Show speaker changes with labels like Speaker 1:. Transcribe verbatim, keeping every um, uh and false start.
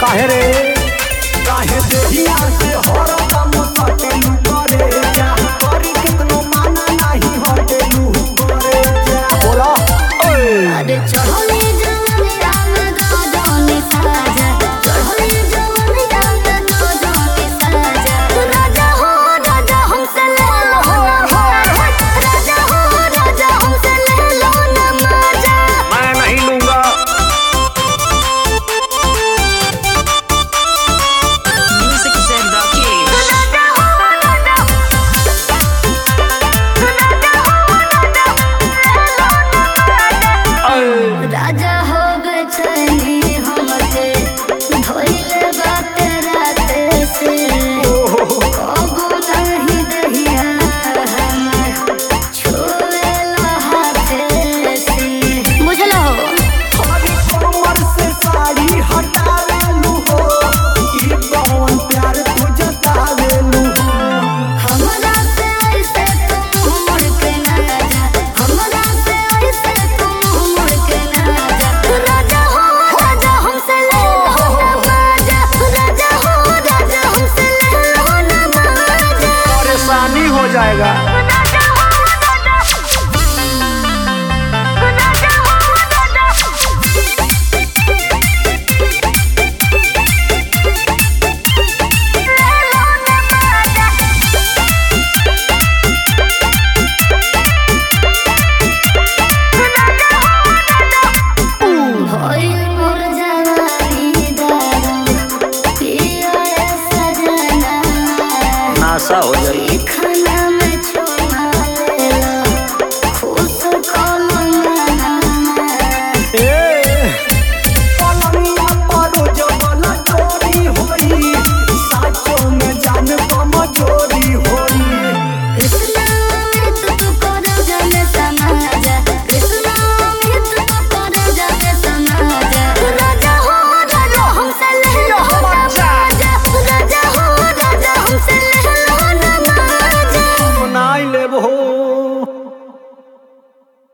Speaker 1: काहे रे काहे देहिया से हरदम सटेलू करे जा करी कितनो माना नहीं हटेलू करे जा बोला
Speaker 2: अरे चढ़ोली जवानी राम गाजोनी साजा चढ़ोली जवानी राम गाजोनी साजा राजा हो राजा हमसे ले लो राजा हो राजा हमसे ले लो ना मजा
Speaker 1: मैं नहीं लूंगा
Speaker 2: राजा हो बेचैनी हमके धोइले बात रात से कबो नहीं दहिया हमार छुएला हाथ से बुझलो
Speaker 1: हमारी कमर से साड़ी हटावेलू हो ई कौन प्यार तू जतावेलू
Speaker 2: हमरा से ऐसे तुम मुड़ के ना जा हमरा से ऐसे तुम मुड़ के ना जा राजा हो राजा हमसे ले लो ना मजा राजा हो राजा हमसे ले लो ना मजा
Speaker 1: परेशानी हो जाएगा।